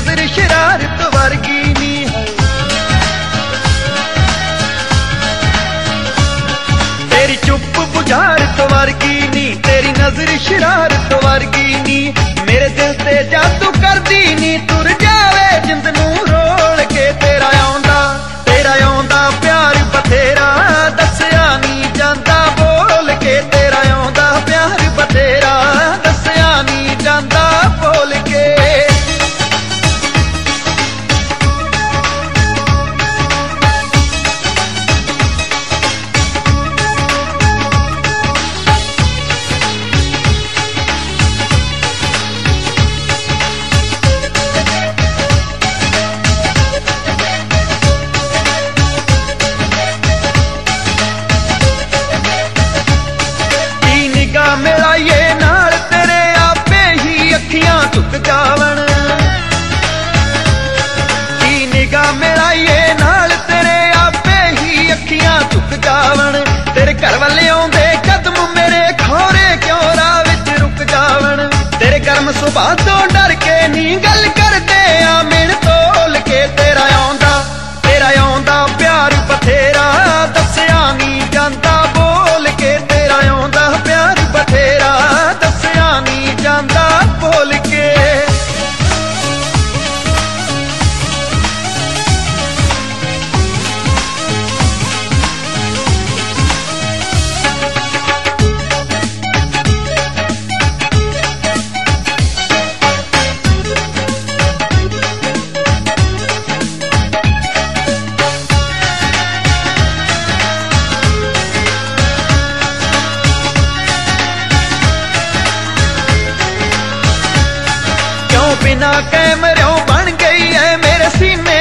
नजर शरारत वर्गी नी है। तेरी चुप बुझारत वर्गी नी, तेरी नजर शरारत वर्गी नी, मेरे दिल ते जादू कर दी नी, तुर जावे जिंद नू रोल के। तेरा आउंदा प्यार बथेरा, दस्या नी जांदा बोल के। तेरा आउंदा प्यार बथेरा, दस्या नी जांदा बोल के। मिलाइए नाल तेरे आपे ही अखियां झुक जावन, की निगाह मिलाइए नाल तेरे आपे ही अखियां झुक जावन। तेरे घर वाले आउंदे कदम मेरे खोरे क्यों राह विच रुक जावन। तेरे गर्म सुभाऽ तो डर के नी गल करदे आ मिण तोल के। तेरा आउंदा प्यार बथेरा, दस्या नी जांदा बोल के। तेरा आउंदा प्यार बथेरा, दस्या नी जांदा बोल के। बिना कैमरों बन गई है मेरे सीने